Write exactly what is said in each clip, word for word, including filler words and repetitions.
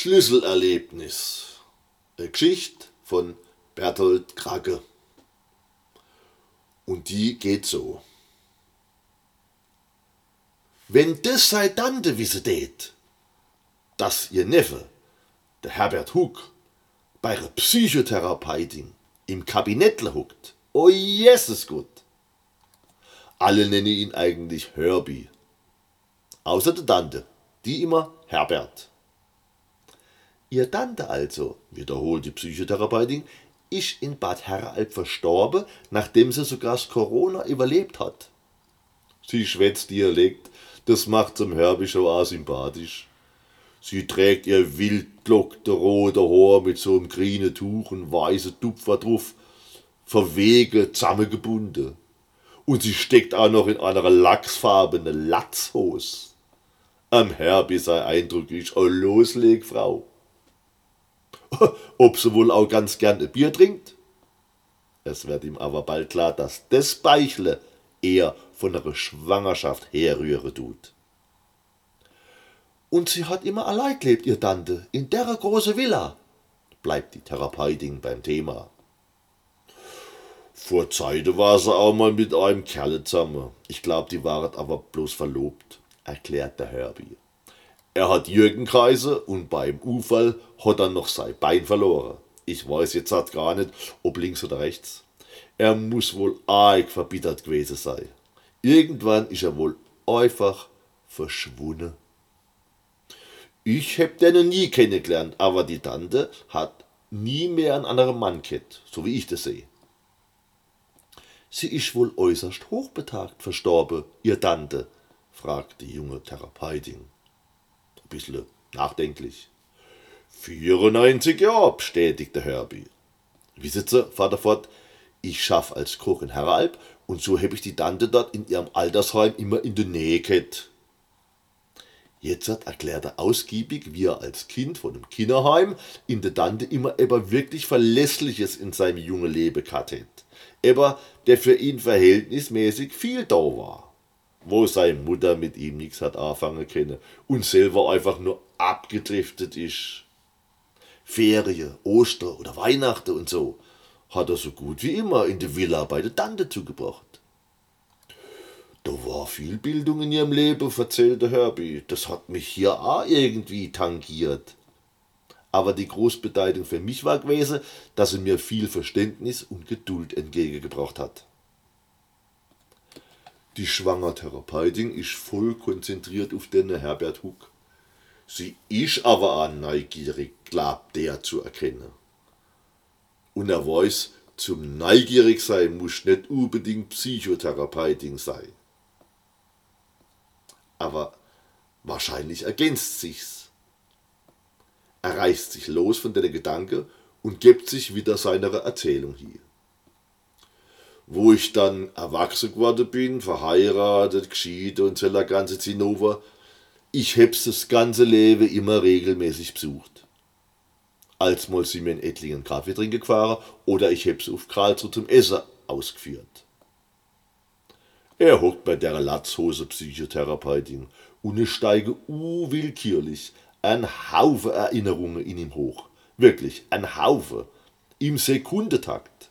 Schlüsselerlebnis. Eine Geschichte von Bertolt Kracke. Und die geht so. Wenn das sei Tante wisse tät, dass ihr Neffe, der Herbert Huck, bei einer Psychotherapeutin im Kabinettle huckt, oh Jesus gut. Alle nennen ihn eigentlich Herbie. Außer der Tante, die immer Herbert. Ihr Tante also, wiederholt die Psychotherapeutin, ist in Bad Herrealb verstorben, nachdem sie sogar das Corona überlebt hat. Sie schwätzt Dialekt, das macht zum Herbie schon auch sympathisch. Sie trägt ihr wildgelockte rote Haar mit so einem grünen Tuch und weiße Tupfer drauf, verwege zusammengebunden. Und sie steckt auch noch in einer lachsfarbenen Latzhose. Am Herbie sei Eindruck ist, oh losleg, Frau. Ob sie wohl auch ganz gern ein Bier trinkt? Es wird ihm aber bald klar, dass das Beichle eher von einer Schwangerschaft herrühren tut. Und sie hat immer allein gelebt, ihr Tante, in der großen Villa, bleibt die Therapeutin beim Thema. Vor Zeiten war sie auch mal mit einem Kerl zusammen. Ich glaube, die waren aber bloß verlobt, erklärt der Herbie. Er hat Jürgen geheißen und beim Unfall hat er noch sein Bein verloren. Ich weiß jetzt halt gar nicht, ob links oder rechts. Er muss wohl arg verbittert gewesen sein. Irgendwann ist er wohl einfach verschwunden. Ich hab den noch nie kennengelernt, aber die Tante hat nie mehr einen anderen Mann gehabt, so wie ich das sehe. Sie ist wohl äußerst hochbetagt verstorben, ihr Tante, fragt die junge Therapeutin. Ein bisschen nachdenklich. vierundneunzig Jahre, bestätigt der Herbie. Wissen Sie, fahrt er fort, ich schaff als Koch in Herrealb und so heb ich die Tante dort in ihrem Altersheim immer in der Nähe gehabt. Jetzt hat erklärt er ausgiebig, wie er als Kind von einem Kinderheim in der Tante immer etwas wirklich Verlässliches in seinem jungen Leben gehabt hat. Etwas, der für ihn verhältnismäßig viel da war. Wo seine Mutter mit ihm nichts hat anfangen können und selber einfach nur abgedriftet ist. Ferien, Ostern oder Weihnachten und so hat er so gut wie immer in der Villa bei der Tante zugebracht. Da war viel Bildung in ihrem Leben, erzählte Herbie. Das hat mich hier auch irgendwie tangiert. Aber die Großbedeutung für mich war gewesen, dass sie mir viel Verständnis und Geduld entgegengebracht hat. Die schwangere Therapeutin ist voll konzentriert auf den Herbert Huck. Sie ist aber auch neugierig, glaubt der zu erkennen. Und er weiß, zum neugierig sein muss nicht unbedingt Psychotherapeutin sein. Aber wahrscheinlich ergänzt sich's. Er reißt sich los von den Gedanken und gibt sich wieder seiner Erzählung hier. Wo ich dann erwachsen geworden bin, verheiratet, geschieden und so der ganze Zinnober, ich hab's das ganze Leben immer regelmäßig besucht. Als mal sie mir in Ettlingen Kaffee trinken gefahren oder ich hab's auf Karlsruhe zum Essen ausgeführt. Er hockt bei der Latzhose Psychotherapeutin und es steige unwillkürlich ein Haufen Erinnerungen in ihm hoch. Wirklich, ein Haufen. Im Sekundentakt.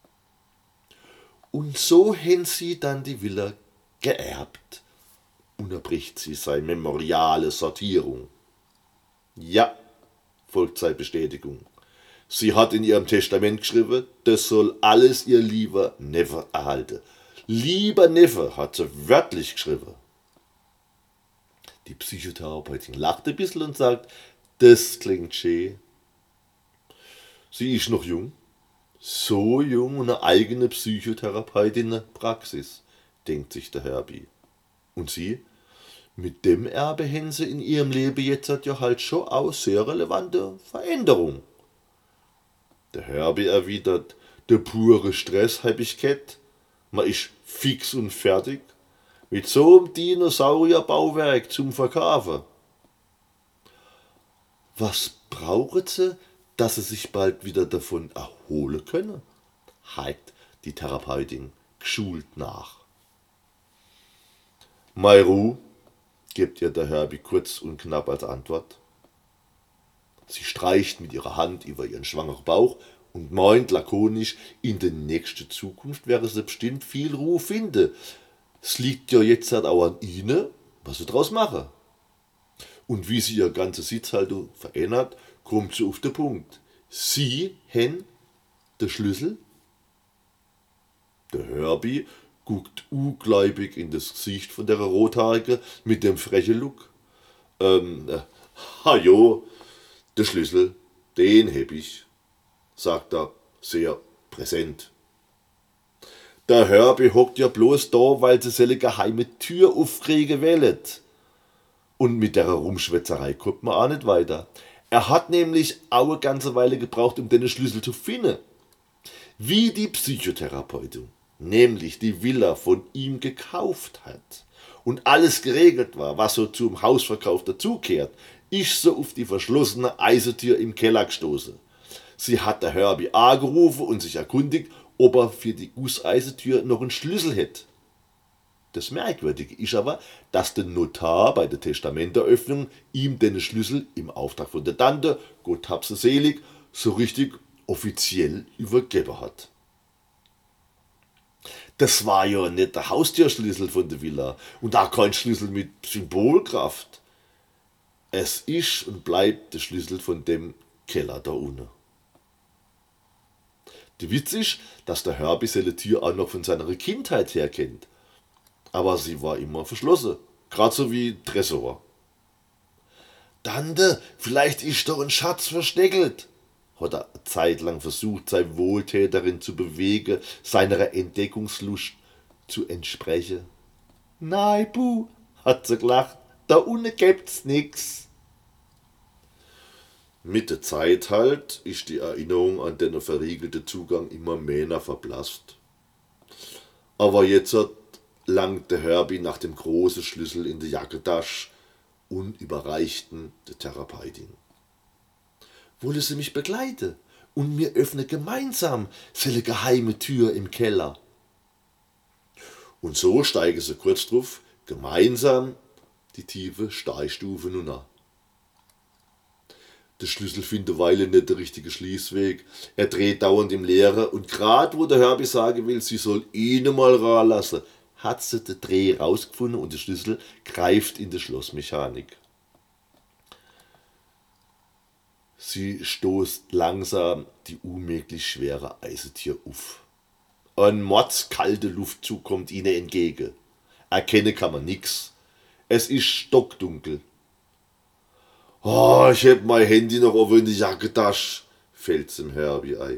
Und so haben sie dann die Villa geerbt, unterbricht sie seine memoriale Sortierung. Ja, folgt seine Bestätigung. Sie hat in ihrem Testament geschrieben, das soll alles ihr lieber Neffe erhalten. Lieber Neffe, hat sie wörtlich geschrieben. Die Psychotherapeutin lacht ein bisschen und sagt, das klingt schön. Sie ist noch jung. So jung und eine eigene Psychotherapeutin-Praxis, denkt sich der Herbie. Und sie? Mit dem Erbe haben sie in ihrem Leben jetzt hat ja halt schon auch sehr relevante Veränderung. Der Herbie erwidert, der pure Stress hab ich gehabt. Man ist fix und fertig. Mit so einem Dinosaurierbauwerk zum Verkaufen. Was brauchen sie, dass sie sich bald wieder davon erholen können? Hakt die Therapeutin geschult nach. Mei Ruh, gibt ihr der Herbie kurz und knapp als Antwort. Sie streicht mit ihrer Hand über ihren schwangeren Bauch und meint lakonisch, in der nächsten Zukunft wäre sie bestimmt viel Ruhe finden. Es liegt ja jetzt halt auch an ihnen, was sie draus machen. Und wie sie ihre ganze Sitzhaltung verändert, kommt sie auf den Punkt. Sie haben den Schlüssel. Der Herbie guckt ungläubig in das Gesicht von der Rothaarige mit dem frechen Look. Ähm, äh, ha jo, der Schlüssel, den heb ich, sagt er sehr präsent. Der Herbie hockt ja bloß da, weil sie seine geheime Tür aufkriegen wollen. Und mit der Rumschwätzerei kommt man auch nicht weiter. Er hat nämlich auch eine ganze Weile gebraucht, um den Schlüssel zu finden. Wie die Psychotherapeutin nämlich die Villa von ihm gekauft hat und alles geregelt war, was so zum Hausverkauf dazugehört, ist sie auf die verschlossene Eisentür im Keller gestoßen. Sie hat der Herbie angerufen und sich erkundigt, ob er für die Gusseisentür noch einen Schlüssel hätte. Das Merkwürdige ist aber, dass der Notar bei der Testamenteröffnung ihm den Schlüssel im Auftrag von der Tante, Gott hab sie selig, so richtig offiziell übergeben hat. Das war ja nicht der Haustürschlüssel von der Villa und auch kein Schlüssel mit Symbolkraft. Es ist und bleibt der Schlüssel von dem Keller da unten. Der Witz ist, dass der Herbie seine Tür auch noch von seiner Kindheit her kennt. Aber sie war immer verschlossen, gerade so wie Tresor. Tante, vielleicht ist doch ein Schatz versteckelt, hat er eine Zeit lang versucht, seine Wohltäterin zu bewegen, seiner Entdeckungslust zu entsprechen. Nein, Bu, hat sie gelacht, da unten gibt's nix. Mit der Zeit halt ist die Erinnerung an den verriegelten Zugang immer mehr verblasst. Aber jetzt hat langt der Herbie nach dem großen Schlüssel in der Jackentasche und überreichten der Therapeutin. Wolle sie mich begleiten und mir öffne gemeinsam seine geheime Tür im Keller. Und so steigen sie kurz drauf gemeinsam die tiefe Steigstufe hinunter. Der Schlüssel findet Weile nicht der richtige Schließweg. Er dreht dauernd im Leeren und gerade wo der Herbie sagen will, sie soll ihn mal ranlassen, hat sie den Dreh rausgefunden und der Schlüssel greift in die Schlossmechanik. Sie stoßt langsam die unmöglich schwere Eisentür auf. Ein mordskalter Luftzug kommt ihnen entgegen. Erkennen kann man nix. Es ist stockdunkel. Oh, ich heb mein Handy noch oben in die Jackentasche, fällt's im Herbie ein.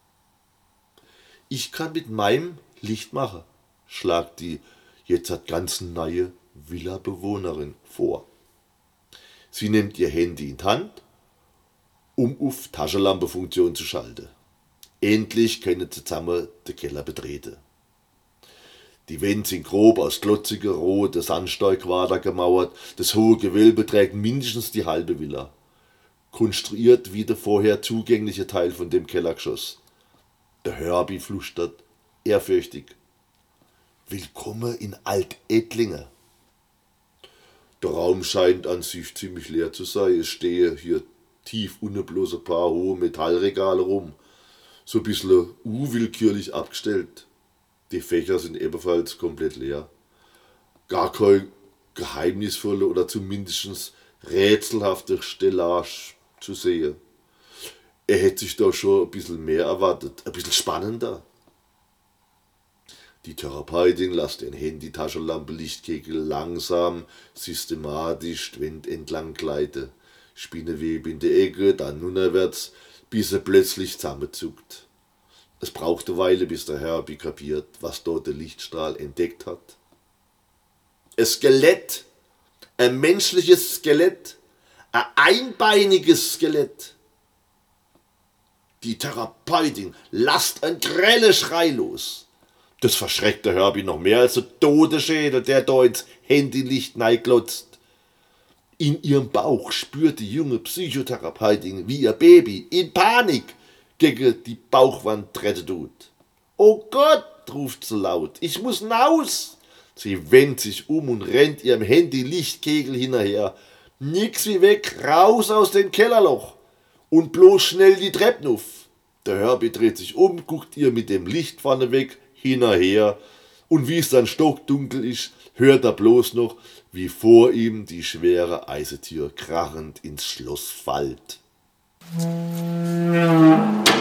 Ich kann mit meinem Licht machen, schlagt die jetzt hat ganz neue Villa-Bewohnerin vor. Sie nimmt ihr Handy in die Hand, um auf Taschenlampe-Funktion zu schalten. Endlich können sie zusammen den Keller betreten. Die Wände sind grob aus glotziger, roter Sandsteinquader gemauert. Das hohe Gewölbe trägt mindestens die halbe Villa. Konstruiert wie der vorher zugängliche Teil von dem Kellergeschoss. Der Herbie flüstert, ehrfürchtig. Willkommen in Alt-Ettlinge. Der Raum scheint an sich ziemlich leer zu sein. Es stehen hier tief unten bloß ein paar hohe Metallregale rum. So ein bisschen unwillkürlich abgestellt. Die Fächer sind ebenfalls komplett leer. Gar kein geheimnisvolle oder zumindest rätselhafte Stellage zu sehen. Er hätte sich da schon ein bisschen mehr erwartet, ein bisschen spannender. Die Therapeutin lässt den Handy-Taschenlampe-Lichtkegel langsam, systematisch die Wände entlang gleiten. Spinnewebe in der Ecke, dann nunterwärts, bis er plötzlich zusammenzuckt. Es braucht eine Weile, bis der Herbie kapiert, was dort der Lichtstrahl entdeckt hat. Ein Skelett, ein menschliches Skelett, ein einbeiniges Skelett. Die Therapeutin lasst einen grellen Schrei los. Das verschreckt der Herbie noch mehr als der tote Schädel, der da ins Handylicht neiglotzt. In ihrem Bauch spürt die junge Psychotherapeutin, wie ihr Baby in Panik gegen die Bauchwand treten tut. »Oh Gott«, ruft sie laut, »ich muss hinaus!« Sie wendet sich um und rennt ihrem Handy-Lichtkegel hinterher. »Nix wie weg, raus aus dem Kellerloch!« und bloß schnell die Treppen auf. Der Herbie dreht sich um, guckt ihr mit dem Licht vorne weg, hinterher, und wie es dann stockdunkel ist, hört er bloß noch, wie vor ihm die schwere Eisetür krachend ins Schloss fällt.